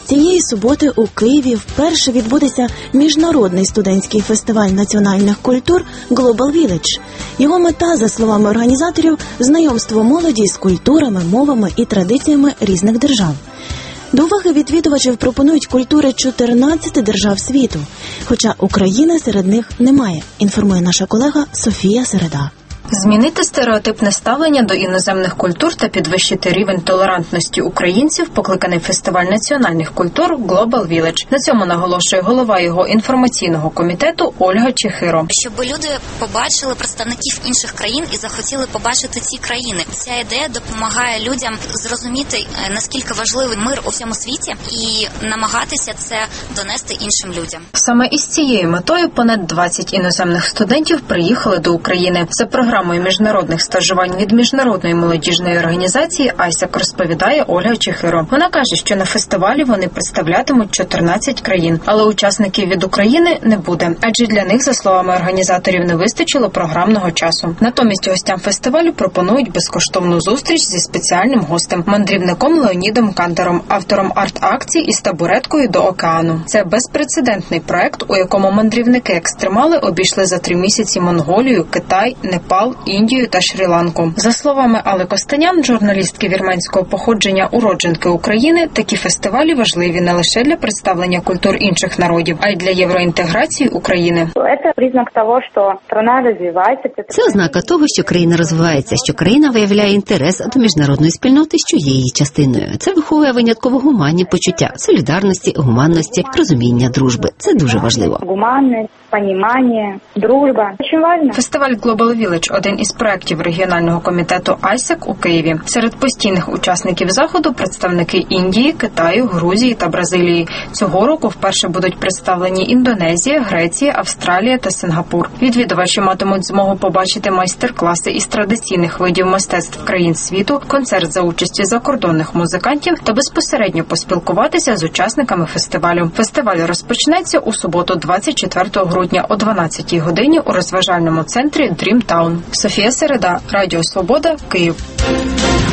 цієї суботи у Києві вперше відбудеться міжнародний студентський фестиваль національних культур Global Village. Його мета, за словами організаторів, знайомство молоді з культурами, мовами і традиціями різних держав. До уваги відвідувачів пропонують культури 14 держав світу, хоча України серед них немає, інформує наша колега Софія Середа. Змінити стереотипне ставлення до іноземних культур та підвищити рівень толерантності українців покликаний фестиваль національних культур Global Village. На цьому наголошує голова його інформаційного комітету Ольга Чехиро. Щоб люди побачили представників інших країн і захотіли побачити ці країни. Ця ідея допомагає людям зрозуміти, наскільки важливий мир у всьому світі і намагатися це донести іншим людям. Саме із цією метою понад 20 іноземних студентів приїхали до України. За програмою міжнародних стажувань від міжнародної молодіжної організації ISEC розповідає Ольга Чехиро. Вона каже, що на фестивалі вони представлятимуть 14 країн, але учасників від України не буде, адже для них, за словами організаторів, не вистачило програмного часу. Натомість гостям фестивалю пропонують безкоштовну зустріч зі спеціальним гостем – мандрівником Леонідом Кантером, автором арт-акцій із табуреткою до океану. Це безпрецедентний проект, у якому мандрівники-екстремали обійшли за 3 місяці Монголію, Китай, Непал, Індію та Шрі-Ланку. За словами Алли Костанян, журналістки вірменського походження, уродженки України, такі фестивалі важливі не лише для представлення культур інших народів, а й для євроінтеграції України. Це признак того, що країна розвивається. Це ознака того, що країна розвивається, що країна виявляє інтерес до міжнародної спільноти, що є її частиною. Це виховує винятково гуманні почуття солідарності, гуманності, розуміння, дружби. Це дуже важливо. Гуманність, розуміння, дружба. Дуже важливо. Фестиваль Global Village – один із проєктів регіонального комітету ISEC у Києві. Серед постійних учасників заходу – представники Індії, Китаю, Грузії та Бразилії. Цього року вперше будуть представлені Індонезія, Греція, Австралія та Сингапур. Відвідувачі матимуть змогу побачити майстер-класи із традиційних видів мистецтв країн світу, концерт за участі закордонних музикантів та безпосередньо поспілкуватися з учасниками фестивалю. Фестиваль розпочнеться у суботу 24 грудня о 12-й годині у розважальному центрі Dream Town. Софія Середа, Радіо Свобода, Київ.